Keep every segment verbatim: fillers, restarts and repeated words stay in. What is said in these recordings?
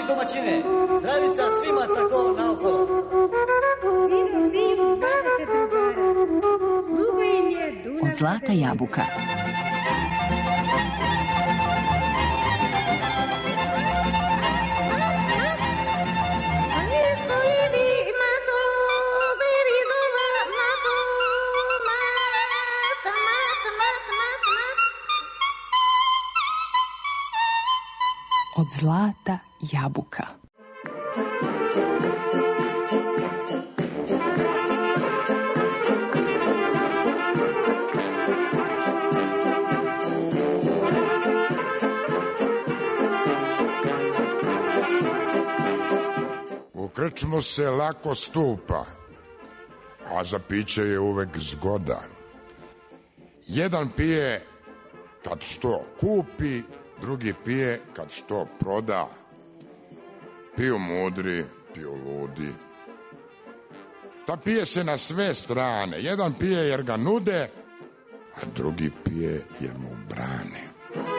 domaćine, zdravica svima tako naokolo. Vino piju dvadeset drugara, sluga im je Dunav. Od zlata jabuka. Od zlata jabuka. U krčmu se lako stupa, a za piće je uvek zgodan. Jedan pije kad što kupi, drugi pije kad što proda. Piju mudri, piju ludi. Ta pije se na sve strane. Jedan pije jer ga nude, a drugi pije jer mu brane.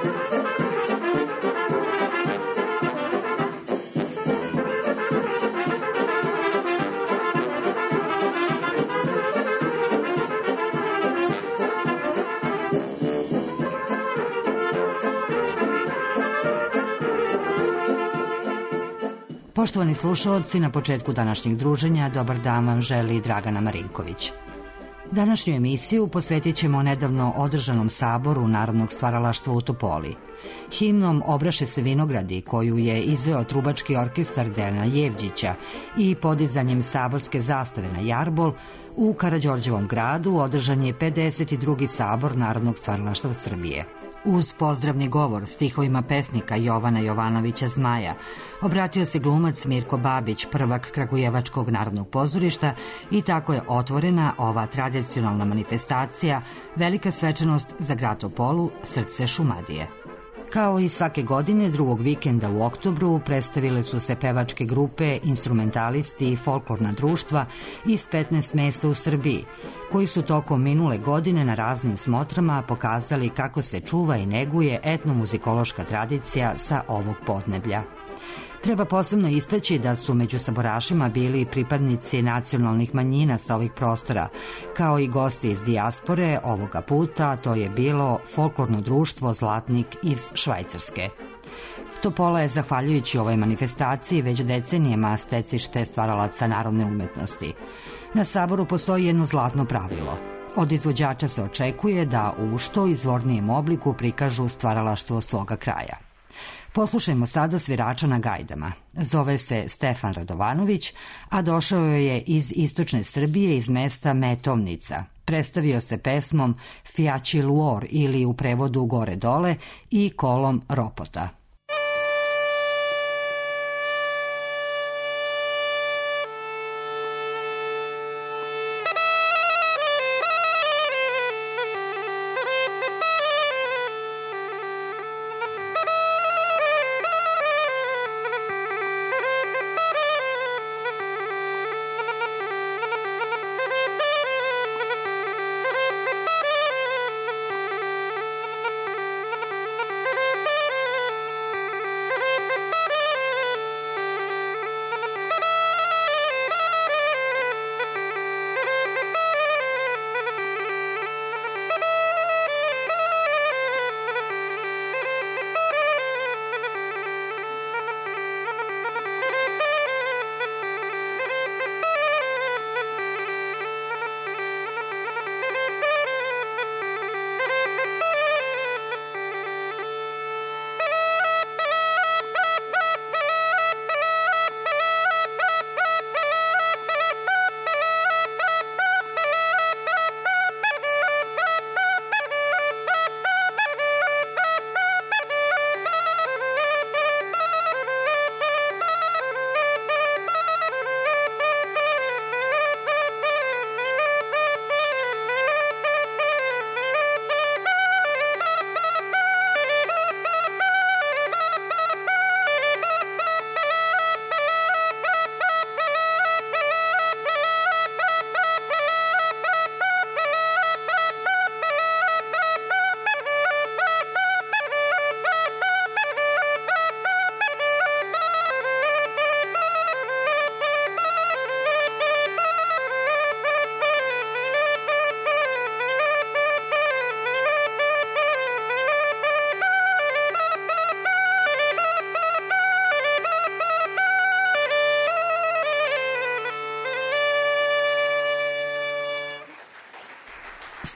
Poštovani slušaoci, na početku današnjeg druženja dobar dan vam želi Dragana Marinković. Današnju emisiju posvetit ćemo nedavno održanom saboru Narodnog stvaralaštva u Topoli. Himnom Obraše se vinogradi, koju je izveo trubački orkestar Dejana Jevđića, i podizanjem saborske zastave na jarbol, u Karađorđevom gradu održan je pedeset drugi sabor Narodnog stvaralaštva Srbije. Uz pozdravni govor stihovima pesnika Jovana Jovanovića Zmaja obratio se glumac Mirko Babić, prvak Kragujevačkog narodnog pozorišta, i tako je otvorena ova tradicionalna manifestacija, velika svečanost za grad Topolu, srce Šumadije. Kao i svake godine, drugog vikenda u oktobru predstavile su se pevačke grupe, instrumentalisti i folklorna društva iz petnaest mesta u Srbiji, koji su tokom minule godine na raznim smotrama pokazali kako se čuva i neguje etnomuzikološka tradicija sa ovog podneblja. Treba posebno istaći da su među saborašima bili pripadnici nacionalnih manjina sa ovih prostora, kao i gosti iz dijaspore. Ovoga puta to je bilo folklorno društvo Zlatnik iz Švajcarske. Topola je, zahvaljujući ovoj manifestaciji, već decenijama stecište stvaralaca narodne umetnosti. Na saboru postoji jedno zlatno pravilo. Od izvođača se očekuje da u što izvornijem obliku prikažu stvaralaštvo svoga kraja. Poslušajmo sada svirača na gajdama. Zove se Stefan Radovanović, a došao je iz istočne Srbije, iz mesta Metovnica. Predstavio se pesmom Fijaći Luor, ili u prevodu Gore dole, i kolom Ropota.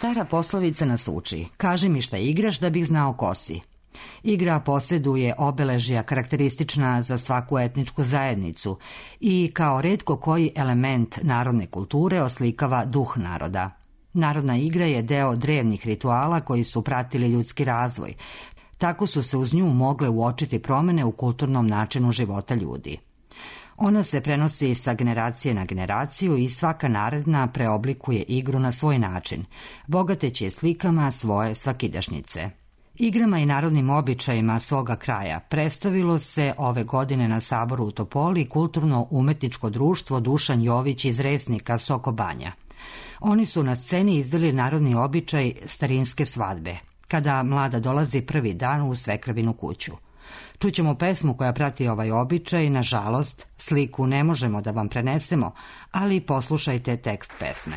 Stara poslovica nas uči: kaži mi šta igraš da bih znao ko si. Igra posjeduje obeležja karakteristična za svaku etničku zajednicu i kao retko koji element narodne kulture oslikava duh naroda. Narodna igra je deo drevnih rituala koji su pratili ljudski razvoj. Tako su se uz nju mogle uočiti promene u kulturnom načinu života ljudi. Ona se prenosi sa generacije na generaciju i svaka naredna preoblikuje igru na svoj način, bogateći je slikama svoje svakidašnjice. Igrama i narodnim običajima svoga kraja predstavilo se ove godine na Saboru u Topoli kulturno-umetničko društvo Dušan Jović iz Resnika Soko Banja. Oni su na sceni izveli narodni običaj starinske svadbe, kada mlada dolazi prvi dan u svekrvinu kuću. Čućemo pesmu koja prati ovaj običaj, nažalost, sliku ne možemo da vam prenesemo, ali poslušajte tekst pesme.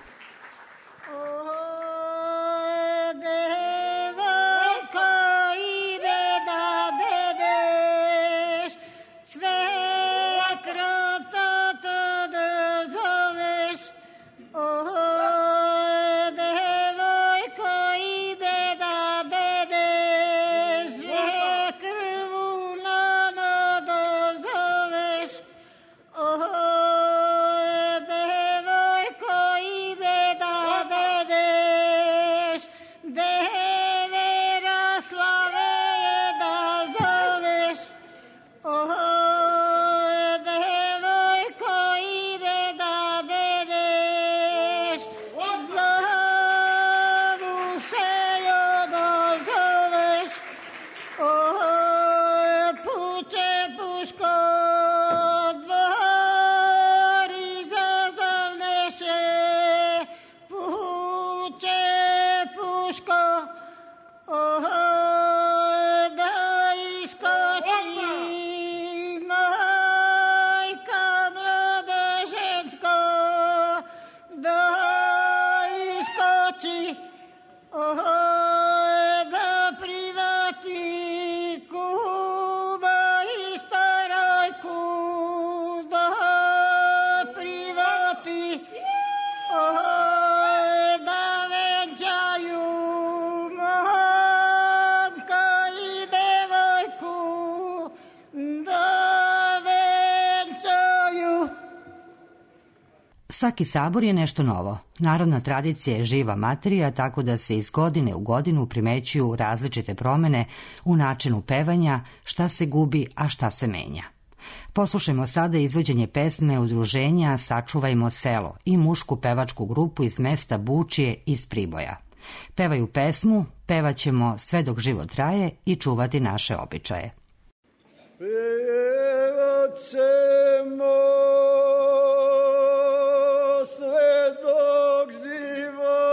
Svaki sabor je nešto novo. Narodna tradicija je živa materija, tako da se iz godine u godinu primećuju različite promene u načinu pevanja, šta se gubi, a šta se menja. Poslušajmo sada izvođenje pesme udruženja Sačuvajmo selo i mušku pevačku grupu iz mesta Bučije iz Priboja. Pevaju pesmu, pevaćemo sve dok život traje i čuvati naše običaje. Pevat ćemo sve dok život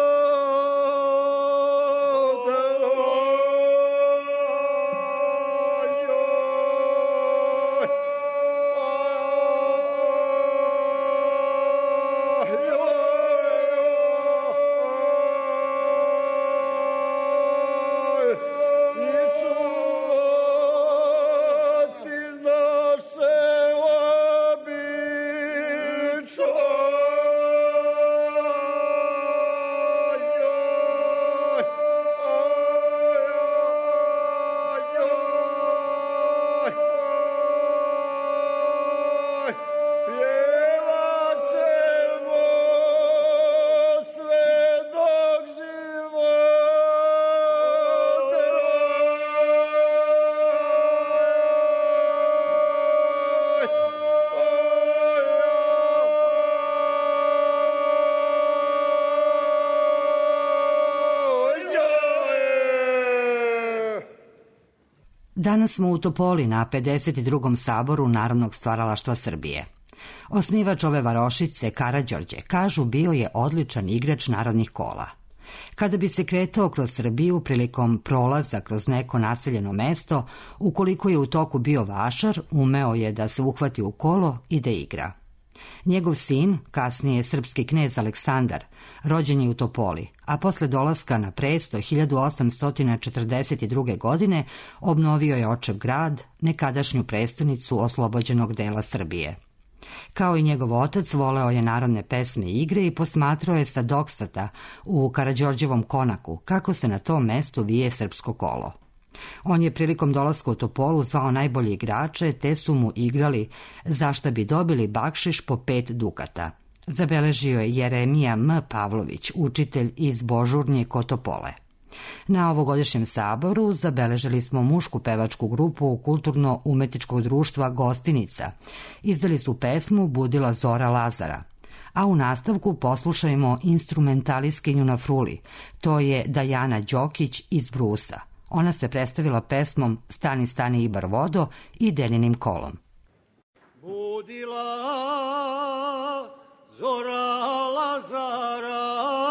Danas smo u Topoli na pedeset drugom saboru Narodnog stvaralaštva Srbije. Osnivač ove varošice, Karađorđe, kažu bio je odličan igrač narodnih kola. Kada bi se kretao kroz Srbiju prilikom prolaza kroz neko naseljeno mesto, ukoliko je u toku bio vašar, umeo je da se uhvati u kolo i da igra. Njegov sin, kasnije srpski knez Aleksandar, rođen je u Topoli, a posle dolaska na presto hiljadu osamsto četrdeset druge. godine obnovio je očev grad, nekadašnju prestonicu oslobođenog dela Srbije. Kao i njegov otac, voleo je narodne pesme i igre i posmatrao je sa doksata u Karađorđevom konaku kako se na tom mestu vije srpsko kolo. On je prilikom dolaska u Topolu zvao najbolje igrače, te su mu igrali za šta bi dobili bakšiš po pet dukata. Zabeležio je Jeremija M. Pavlović, učitelj iz Božurnje kod Topole. Na ovogodišnjem saboru zabeležili smo mušku pevačku grupu Kulturno-umetničkog društva Gostinica. Izdali su pesmu Budila Zora Lazara. A u nastavku poslušajmo instrumentalistkinju na fruli. To je Dajana Đokić iz Brusa. Ona se predstavila pesmom Stani, stani Ibar vodo i Deninim kolom. Budila Zora Lazara,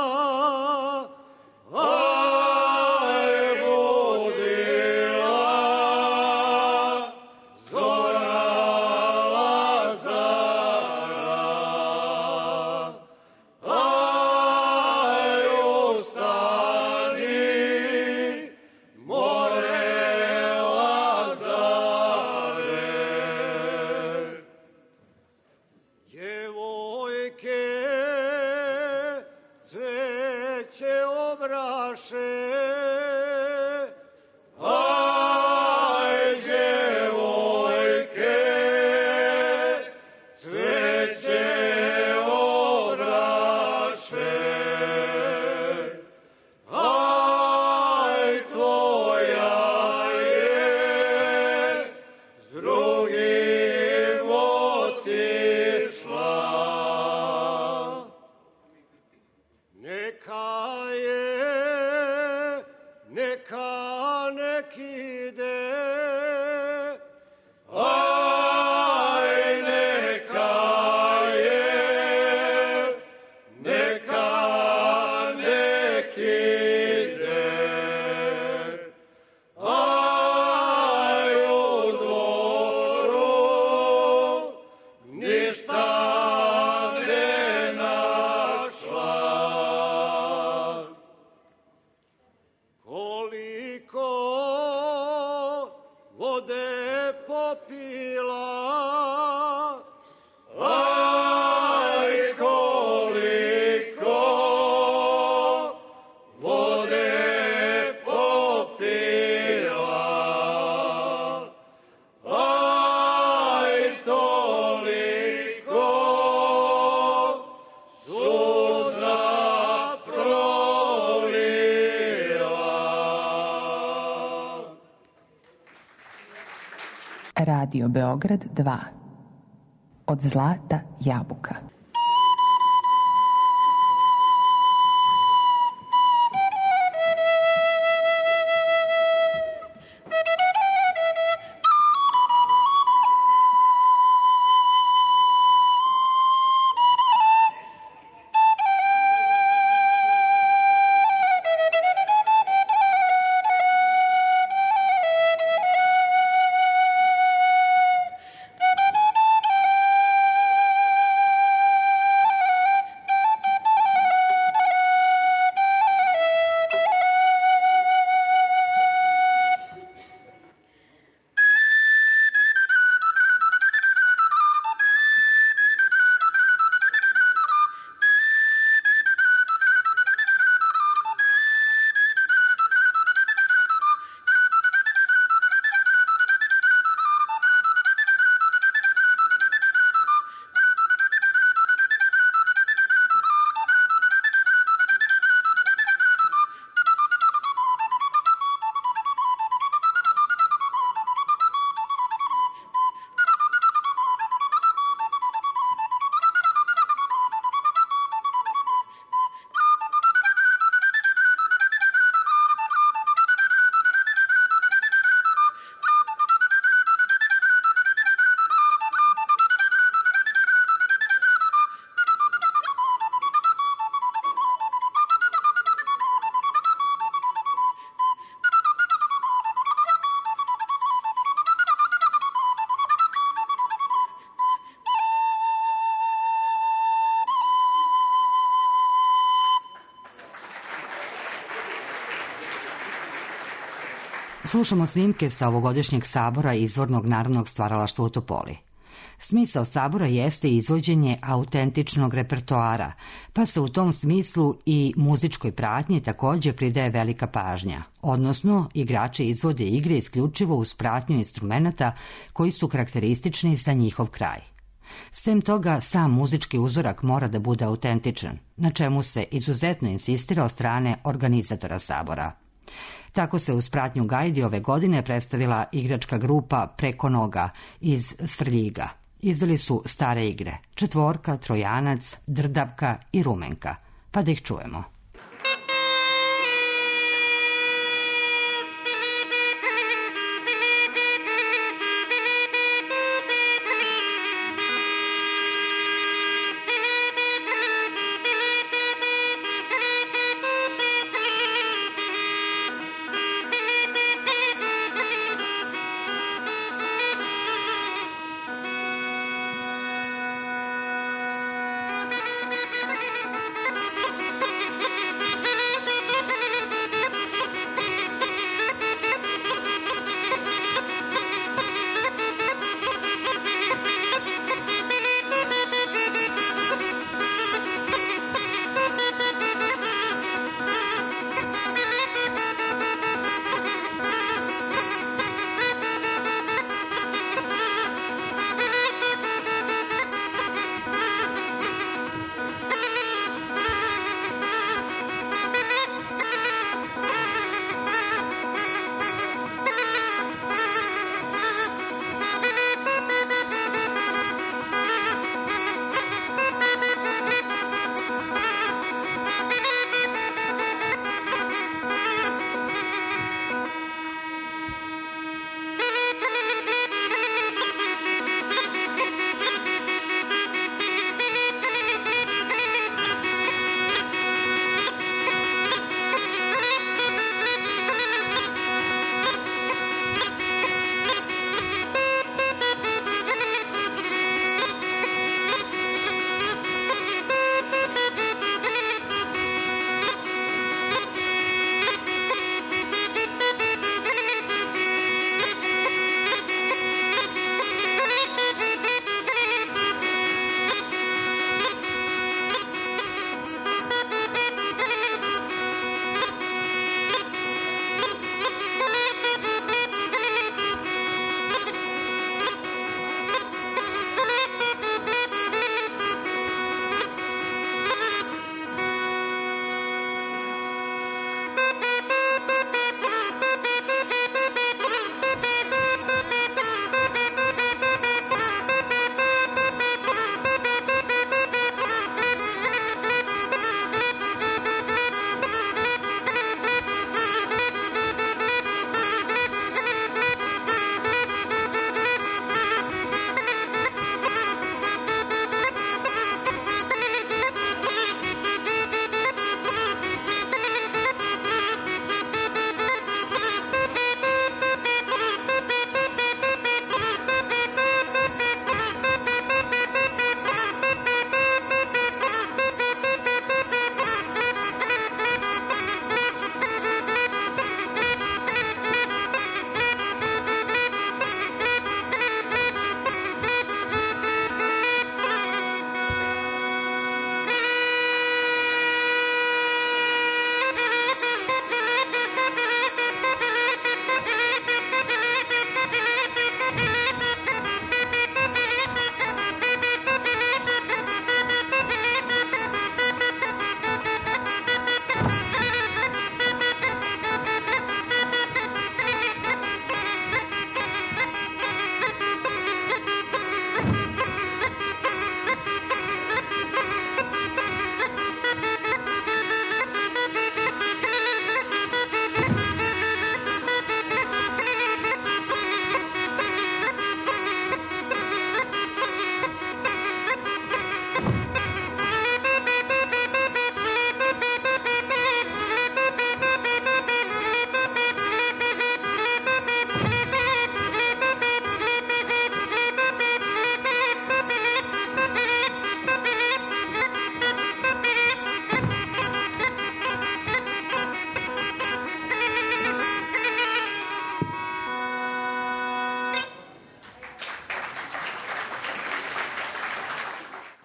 Radio Beograd dva. Od zlata jabuka. Slušamo snimke sa ovogodišnjeg sabora Izvornog narodnog stvaralaštva u Topoli. Smisao sabora jeste izvođenje autentičnog repertoara, pa se u tom smislu i muzičkoj pratnji također pridaje velika pažnja, odnosno igrači izvode igre isključivo uz pratnju instrumenata koji su karakteristični za njihov kraj. Sem toga, sam muzički uzorak mora da bude autentičan, na čemu se izuzetno insistira od strane organizatora sabora. Tako se uz pratnju gajdi ove godine predstavila igračka grupa Preko noga iz Svrljiga. Izdali su stare igre, Četvorka, Trojanac, Drdavka i Rumenka. Pa da ih čujemo. Thank you.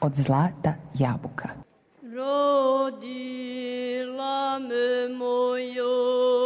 od zlata jabuka. Rodila me mojo.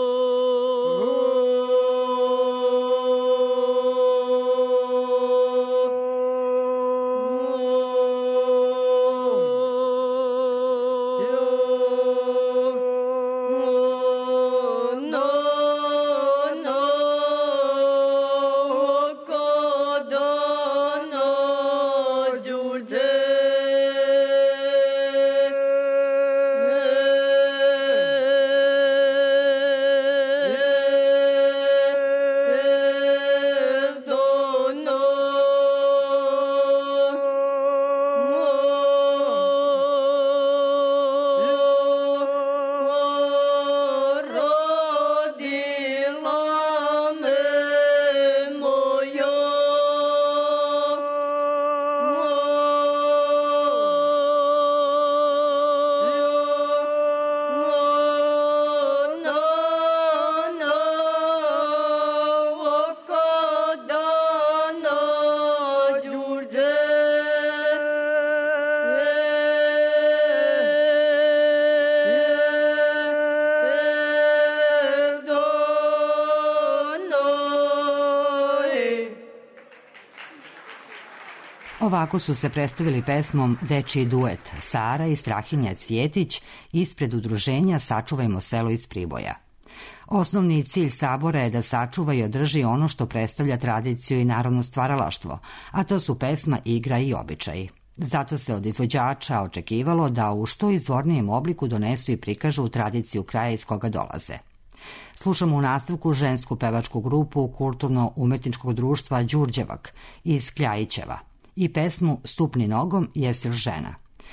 Ovako su se predstavili pesmom Dečiji duet Sara i Strahinja Cvjetić ispred udruženja Sačuvajmo selo iz Priboja. Osnovni cilj sabora je da sačuva i održi ono što predstavlja tradiciju i narodno stvaralaštvo, a to su pesma, igra i običaji. Zato se od izvođača očekivalo da u što izvornijem obliku donesu i prikažu tradiciju kraja iz koga dolaze. Slušamo u nastavku žensku pevačku grupu Kulturno-umetničkog društva Đurđevak iz Kljajićeva i pesmu Stupni nogom jesi li žena,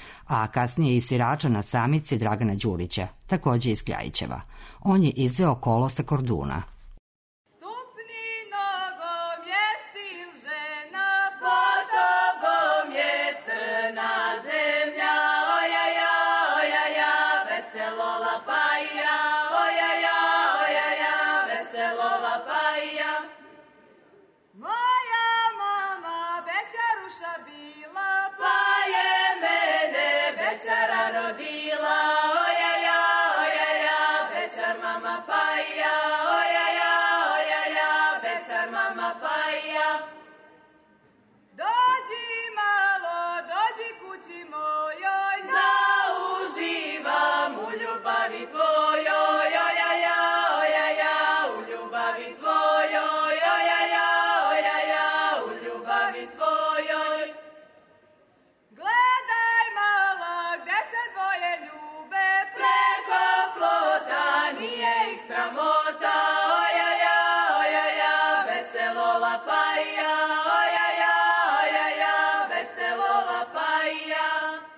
a kasnije i svirača na samici Dragana Đurića, takođe iz Kljajićeva. On je izveo Kolo sa Korduna. Stupni nogom jesi li žena, pod tobom je crna zemlja, ojaja, ojaja, veselo lapaja, ojaja, ojaja, veselo lapaja. Moja mama bećaruša bila, pa je mene bećara rodila, ojaja, ojaja, bećar mama paja, ojaja, ojaja, bećar mama paja. Dođi malo, dođi kući mojoj, da uživam u ljubavi tvojoj, ojaja, ojaja, u ljubavi tvojoj, ojaja, ojaja, u ljubavi tvojoj. Gledaj malo gde se dvoje ljube, preko plota nije ih sramota, ojaja, ojaja, veselo lapaja, ojaja, ojaja, veselo lapaja.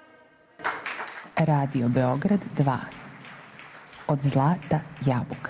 Radio Beograd dva. Od zlata jabuka.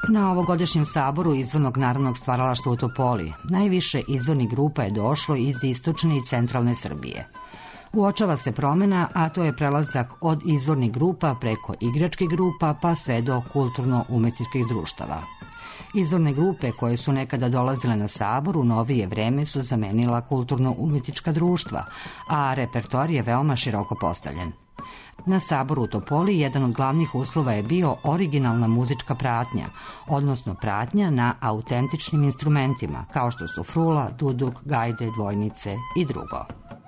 Na ovogodišnjem saboru izvornog narodnog stvaralaštva u Topoli najviše izvornih grupa je došlo iz istočne i centralne Srbije. Uočava se promena, a to je prelazak od izvornih grupa preko igračkih grupa pa sve do kulturno-umetničkih društava. Izvorne grupe koje su nekada dolazile na sabor u novije vreme su zamenila kulturno-umetnička društva, a repertoar je veoma široko postavljen. Na saboru u Topoli jedan od glavnih uslova je bio originalna muzička pratnja, odnosno pratnja na autentičnim instrumentima, kao što su frula, duduk, gajde, dvojnice i drugo.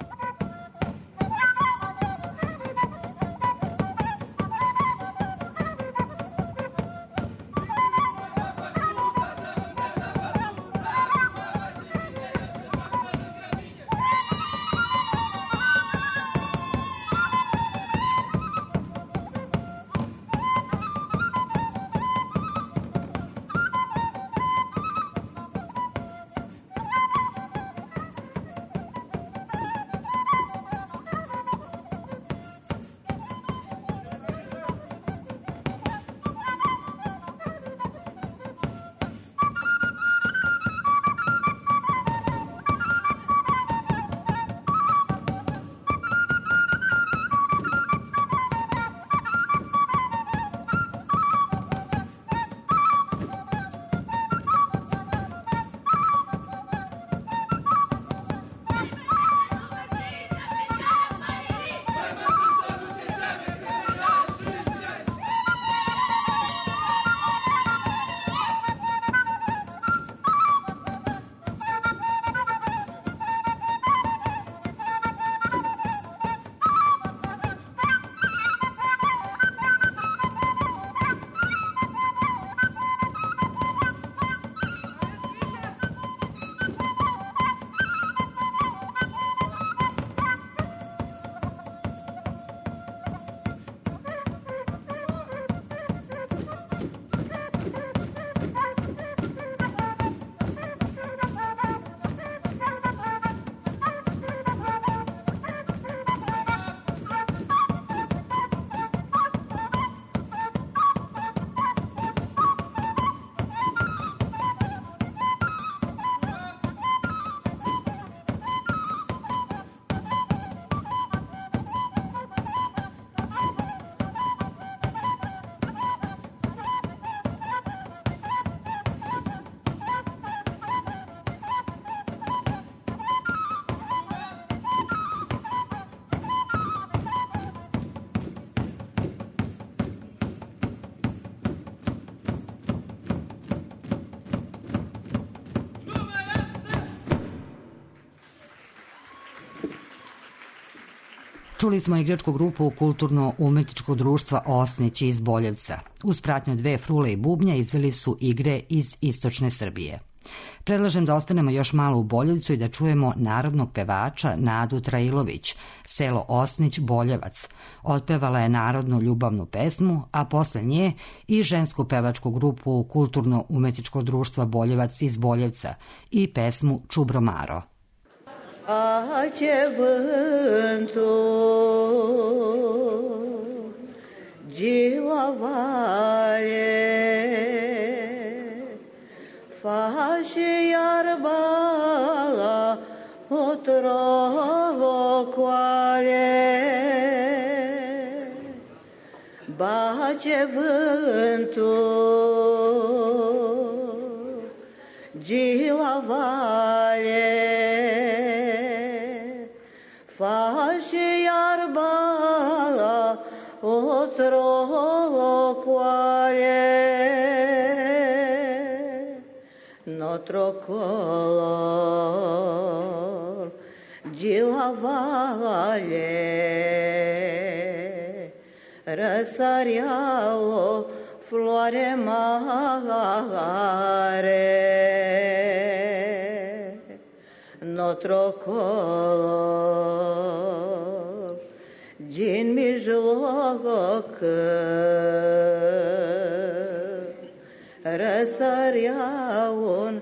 Čuli smo igračku grupu kulturno-umetničkog društva Osnić iz Boljevca. Uz pratnju dve frule i bubnja izveli su igre iz istočne Srbije. Predlažem da ostanemo još malo u Boljevcu i da čujemo narodnog pevača Nadu Trailović, selo Osnić, Boljevac. Otpevala je narodnu ljubavnu pesmu, a posle nje i žensku pevačku grupu kulturno-umetničkog društva Boljevac iz Boljevca i pesmu Čubro Maro. Face vântul de la vale, face iarba otrocoale, bate vântul de la vale, face iarba otrocoale, nostro color de la vale, răsăreau floare mare, nostro color din mijloc răsărea un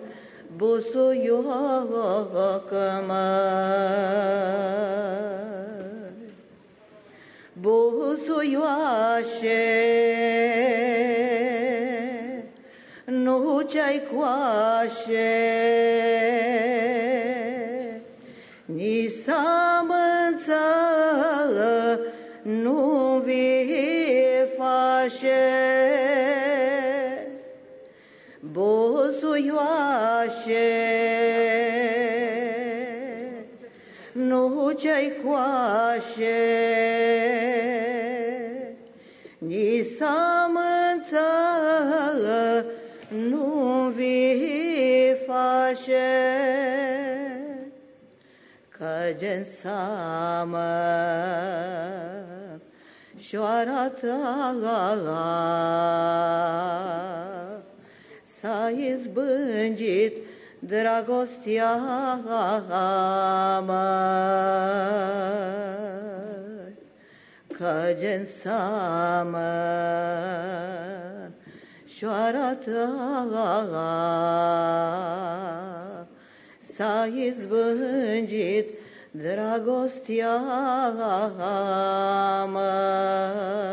busuioc măr. Busuioașe ce-ai coașe, ni samânță nu vie fașe, bozuioașe, nu ce-ai coașe, ni samânță nu vi face, că gen samă șoara ta s-a izbângit dragostea mea, că gen samă șoara ta s-a izbângit dragostea mea.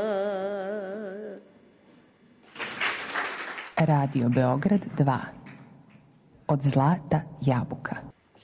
Radio Beograd dva. Od zlata jabuka.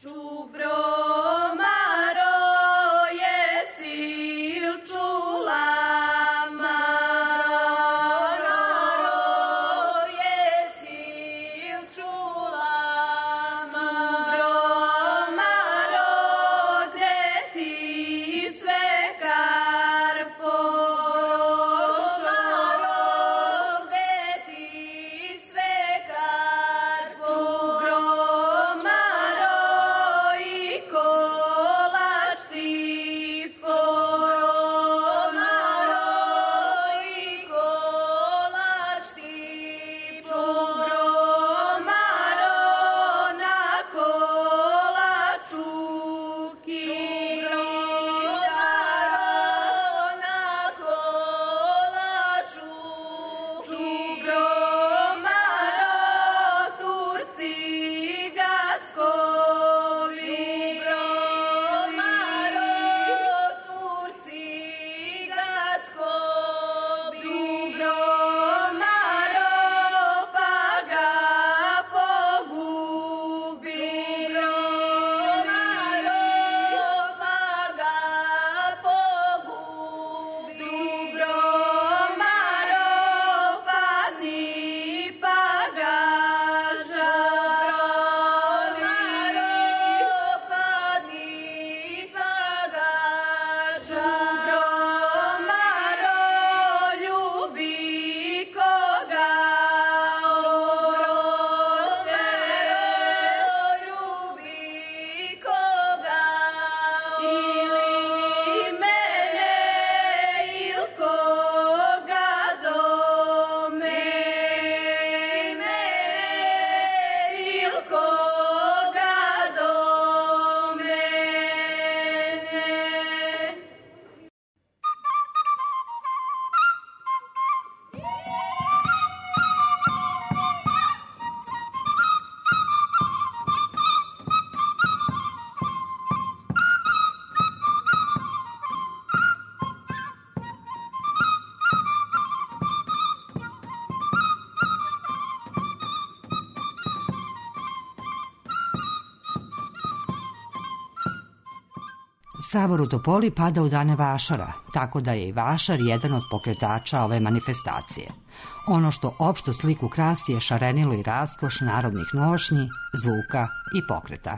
Sabor u Topoli pada u dane Vašara, tako da je i Vašar jedan od pokretača ove manifestacije. Ono što opštu sliku krasi je šarenilo i raskoš narodnih nošnji, zvuka i pokreta.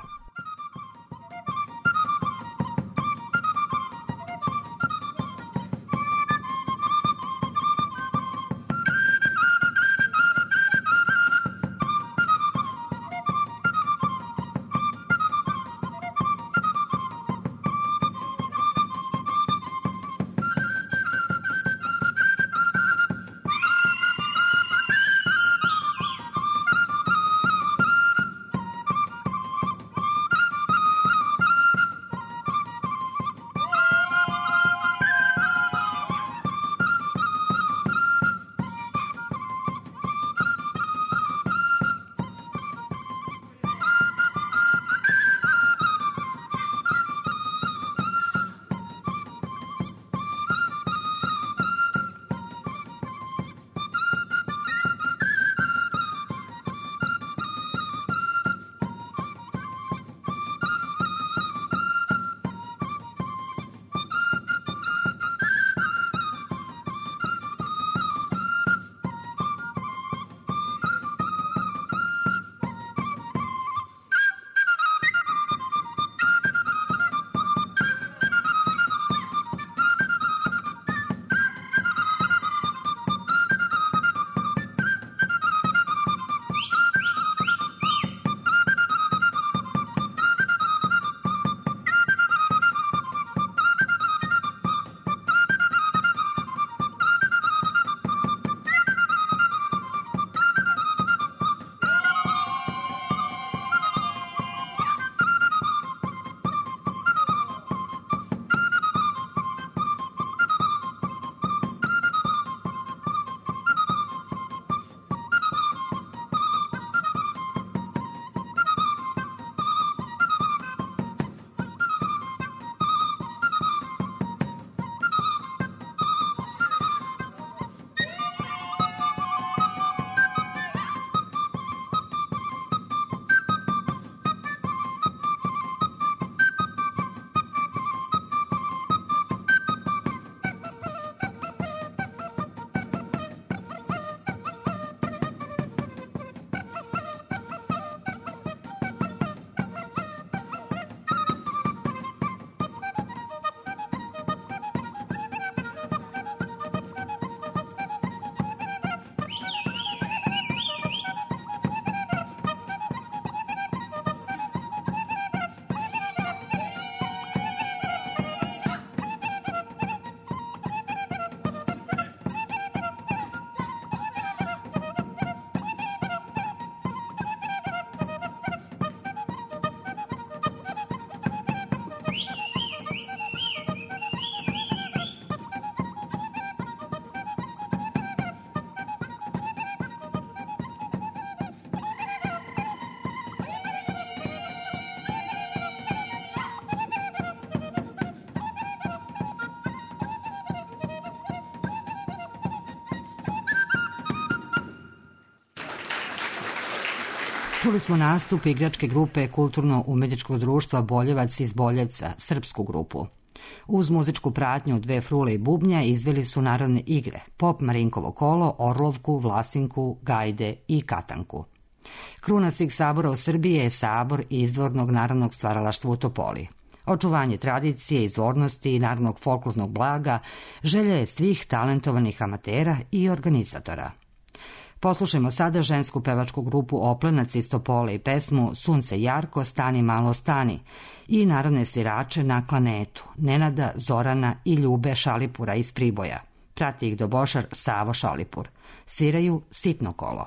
Čuli smo nastup igračke grupe Kulturno-umetničkog društva Boljevac iz Boljevca, srpsku grupu. Uz muzičku pratnju dve frule i bubnja izveli su narodne igre, pop Marinkovo kolo, Orlovku, Vlasinku, Gajde i Katanku. Kruna svih sabora u Srbiji je sabor izvornog narodnog stvaralaštva u Topoli. Očuvanje tradicije, izvornosti i narodnog folklornog blaga želja je svih talentovanih amatera i organizatora. Poslušajmo sada žensku pevačku grupu Oplenac iz Topole i pesmu Sunce jarko, stani malo stani i narodne svirače na klanetu Nenada, Zorana i Ljube Šalipura iz Priboja. Prati ih dobošar Savo Šalipur. Sviraju Sitno kolo.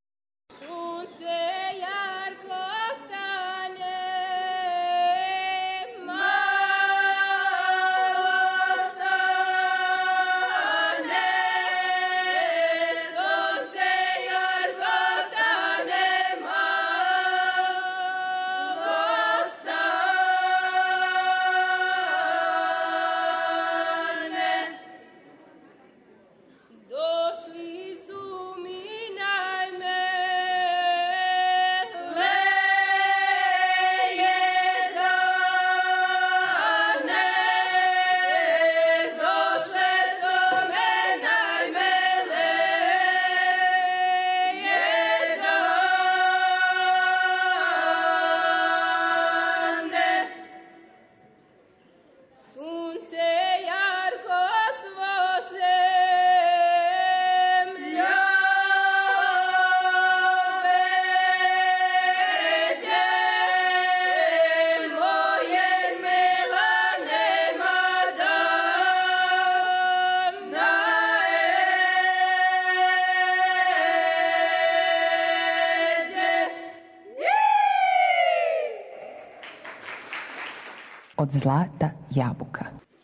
Od zlata jabuka.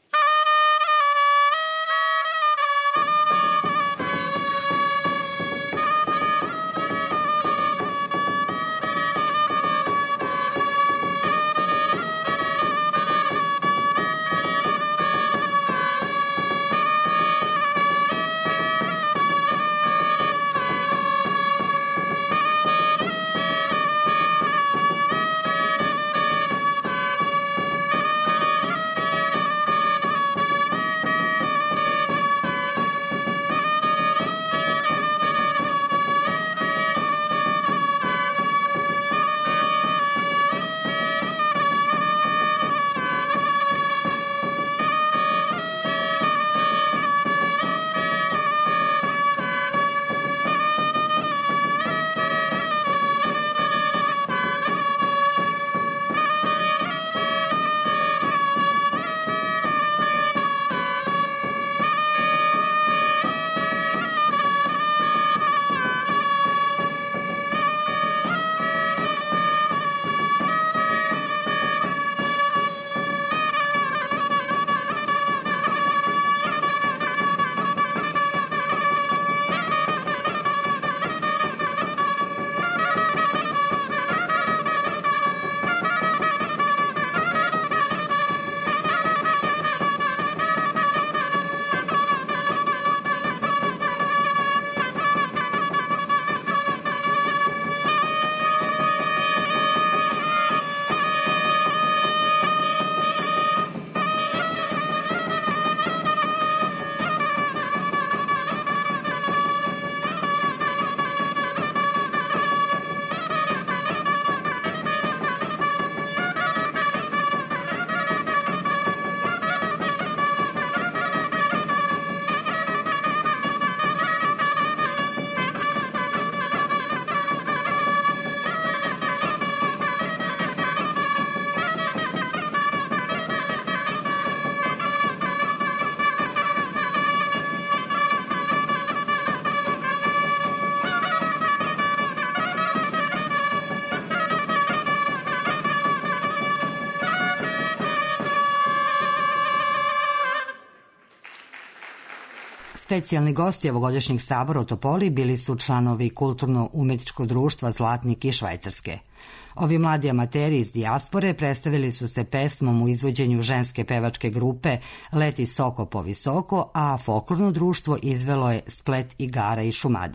Specijalni gosti ovogodišnjeg sabora u Topoli bili su članovi Kulturno-umetničkog društva Zlatnik iz Švajcarske. Ovi mladi amateri iz dijaspore predstavili su se pesmom u izvođenju ženske pevačke grupe Leti soko po visoko, a folklorno društvo izvelo je Splet igara iz Šumadije.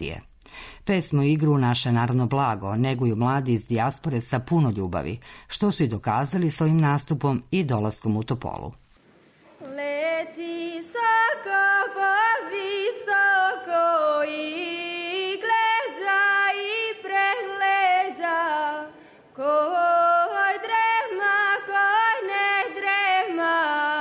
Pesmu i igru Naše narodno blago neguju mladi iz dijaspore sa puno ljubavi, što su i dokazali svojim nastupom i dolaskom u Topolu. Leti soko visoko i gleda i pregleda, koj drema, koj ne drema.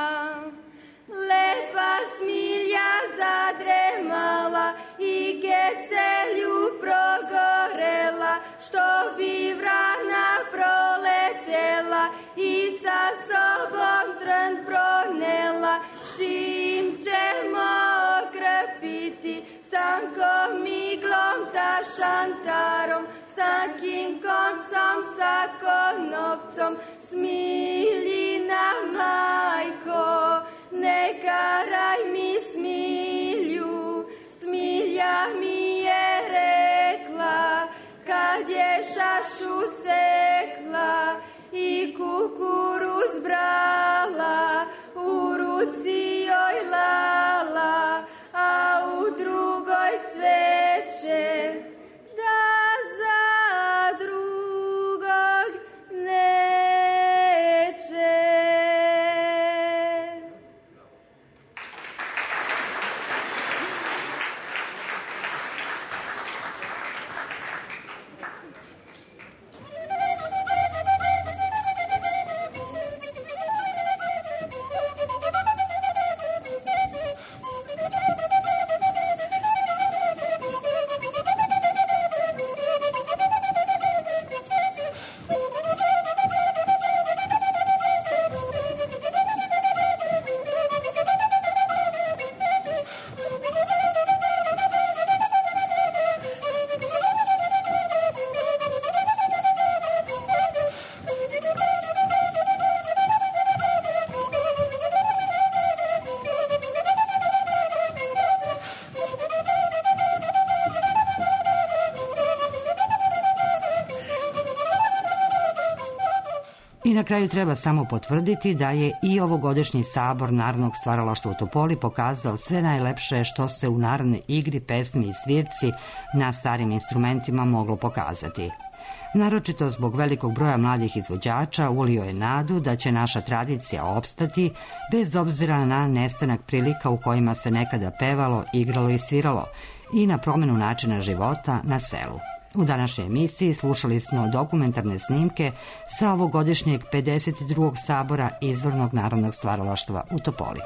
Lepa smilja zadremala i kecelju progorela, što bi vrana proletela i sa sobom trn pronela. Čim ćemo okrepiti, s tankom iglom ta šantarom, s takim koncom sa konopcom, Smiljina majko, ne karaj mi Smilju. Smilja mi je rekla, kad je šašu sekla i kukuruz brala, u ruci joj lala, a u drugoj cveće, da za drugog neće. I na kraju treba samo potvrditi da je i ovogodišnji sabor Narodnog stvaralaštva u Topoli pokazao sve najlepše što se u narodnoj igri, pesmi i svirci na starim instrumentima moglo pokazati. Naročito zbog velikog broja mladih izvođača ulio je nadu da će naša tradicija opstati bez obzira na nestanak prilika u kojima se nekada pevalo, igralo i sviralo i na promjenu načina života na selu. U današnjoj emisiji slušali smo dokumentarne snimke sa ovogodišnjeg pedeset drugog sabora Izvornog narodnog stvaralaštva u Topoli.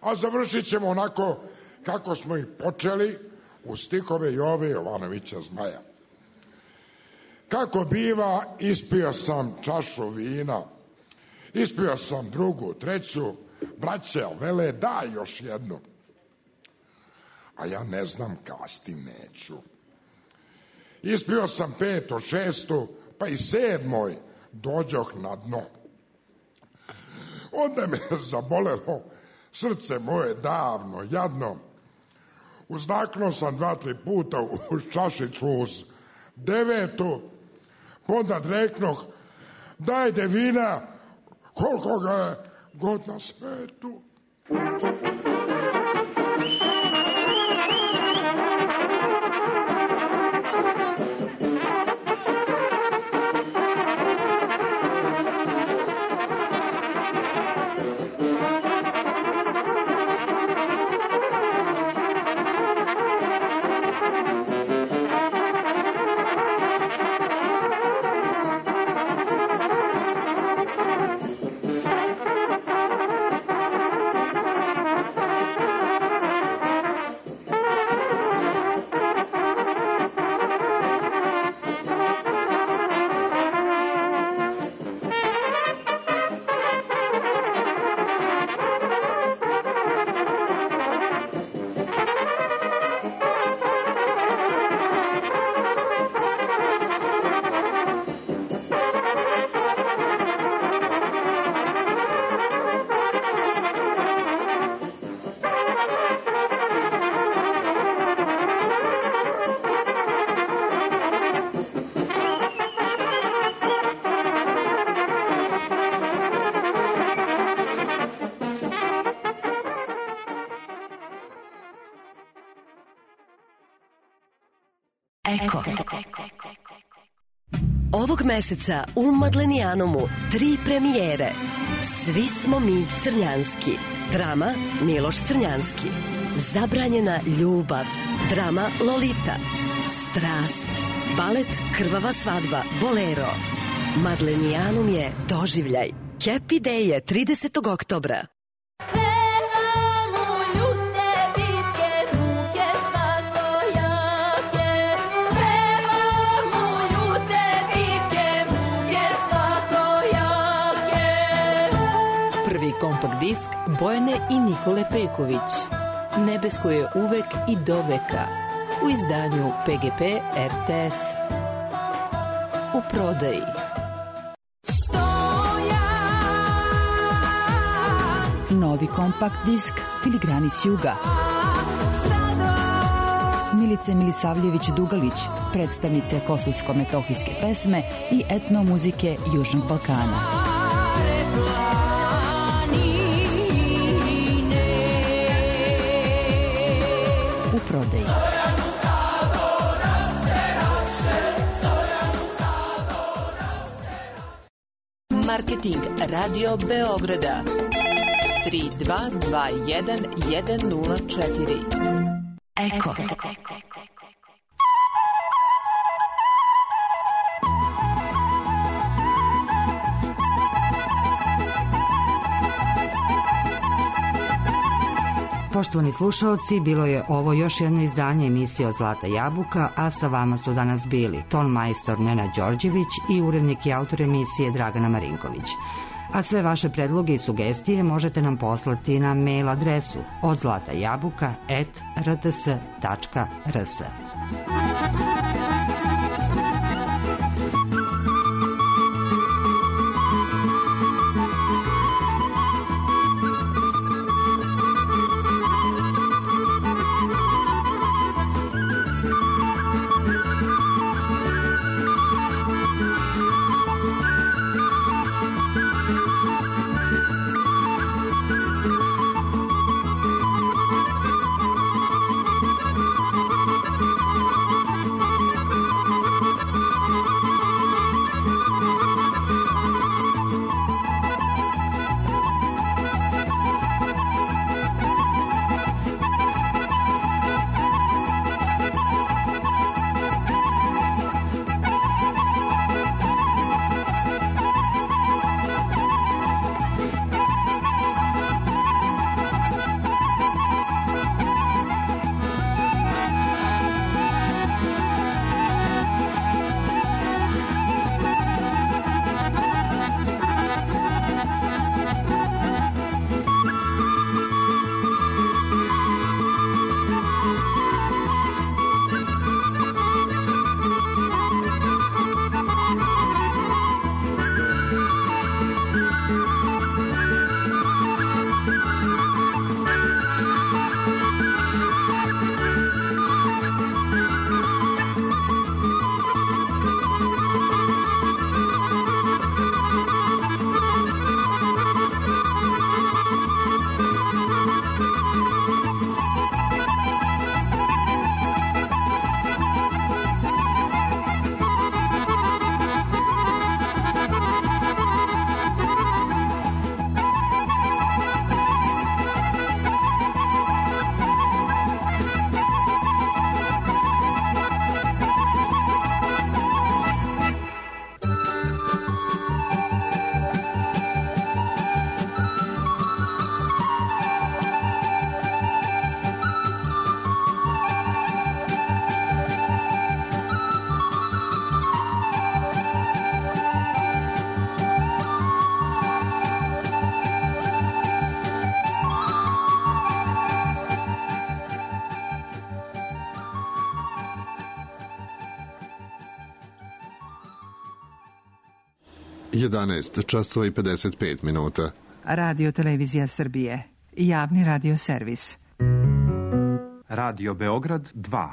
a završit ćemo onako kako smo ih počeli, u stihove Jove Jovanovića Zmaja. Kako biva, ispio sam čašu vina, ispio sam drugu, treću, braće, vele, daj još jednu. A ja ne znam, kasti neću. Ispio sam petu, šestu, pa i sedmoj dođoh na dno. Onda me zabolelo srce moje davno, jadno. Uzdaknuo sam dva, tri puta u čašicu uz devetu, onda reknoh, dajde vina, koliko ga je god na svetu. Eko. Ovog meseca u Madlenijanumu tri premijere. Svi smo mi Crnjanski. Drama Miloš Crnjanski. Zabranjena ljubav. Drama Lolita. Strast. Balet Krvava svadba Bolero. Madlenijanum je doživljaj. Happy Day je tridesetog oktobra. Kompakt disk Bojane i Nikole Peković. Nebesko je uvek i do veka. U izdanju P G P R T S. U prodaji. Novi kompakt disk Filigrani s juga. Milice Milisavljević-Dugalić, predstavnice kosovsko-metohijske pesme i etnomuzike Južnog Balkana. U prodaji. Marketing Radio Beograda tri dva dva jedan jedan nula četiri. Eko. Poštovani slušaoci, bilo je ovo još jedno izdanje emisije od Zlata jabuka, a sa vama su danas bili ton majstor Nenad Đorđević i urednik i autor emisije Dragana Marinković. A sve vaše predloge i sugestije možete nam poslati na mail adresu od zlatajabuka at r t s tačka r s. jedanaest časova i pedeset pet minuta. Radio Televizija Srbije. Javni radio servis. Radio Beograd dva.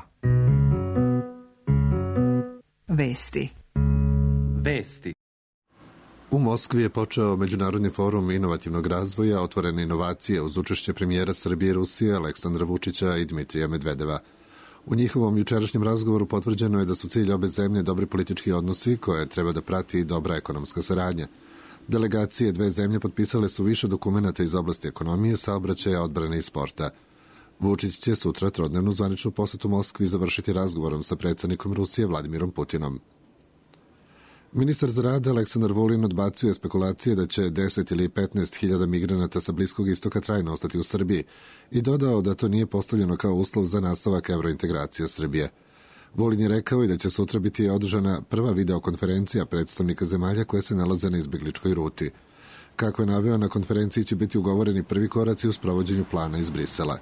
Vesti. Vesti. U Moskvi je počeo Međunarodni forum inovativnog razvoja, otvorene inovacije uz učešće premijera Srbije i Rusije Aleksandra Vučića i Dmitrija Medvedeva. U njihovom jučerašnjem razgovoru potvrđeno je da su cilj obe zemlje dobri politički odnosi koje treba da prati i dobra ekonomska saradnja. Delegacije dve zemlje potpisale su više dokumenata iz oblasti ekonomije, saobraćaja, odbrane i sporta. Vučić će sutra trodnevnu zvaničnu posetu Moskvi završiti razgovorom sa predsjednikom Rusije Vladimirom Putinom. Ministar za rad Aleksandar Vulin odbacuje spekulacije da će deset ili petnaest hiljada migranata sa Bliskog istoka trajno ostati u Srbiji i dodao da to nije postavljeno kao uslov za nastavak evrointegracije Srbije. Vulin je rekao i da će sutra biti održana prva videokonferencija predstavnika zemalja koje se nalaze na izbegličkoj ruti. Kako je naveo, na konferenciji će biti ugovoreni prvi koraci u sprovođenju plana iz Brisela.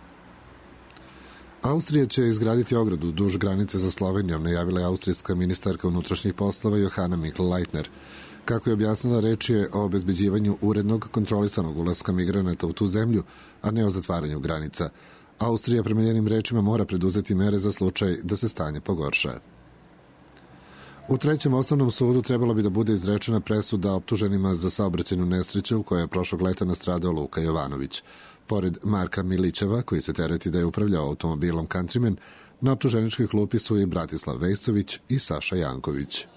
Austrija će izgraditi ogradu duž granice sa Slovenijom, najavila je austrijska ministarka unutrašnjih poslova Johana Mikl-Leitner. Kako je objasnila, reč je o obezbeđivanju urednog kontrolisanog ulaska migranata u tu zemlju, a ne o zatvaranju granica. Austrija, prema njenim rečima, mora preduzeti mere za slučaj da se stanje pogorša. U trećem osnovnom sudu trebalo bi da bude izrečena presuda optuženima za saobraćajnu nesreću u kojoj je prošlog leta nastradao Luka Jovanović. Pored Marka Milićeva, koji se tereti da je upravljao automobilom Countryman, na optuženičkoj klupi su i Bratislav Vejsović i Saša Janković.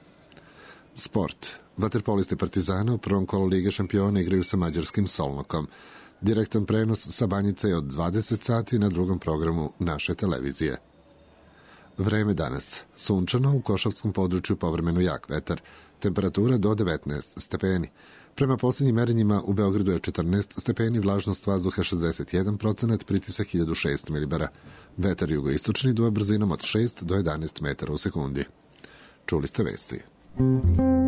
Sport. Vaterpolisti Partizana u prvom kolu Lige šampiona igraju sa mađarskim Solnokom. Direktan prenos sa Banjice je od dvadeset sati na drugom programu naše televizije. Vreme danas. Sunčano, u Košavskom području povremeno jak vetar. Temperatura do devetnaest stepeni. Prema posljednjim merenjima u Beogradu je četrnaest stepeni, vlažnost vazduha šezdeset jedan procenat, pritisak hiljadu šest milibara. Vetar jugoistočni duva brzinom od šest do jedanaest metara u sekundi. Čuli ste vesti.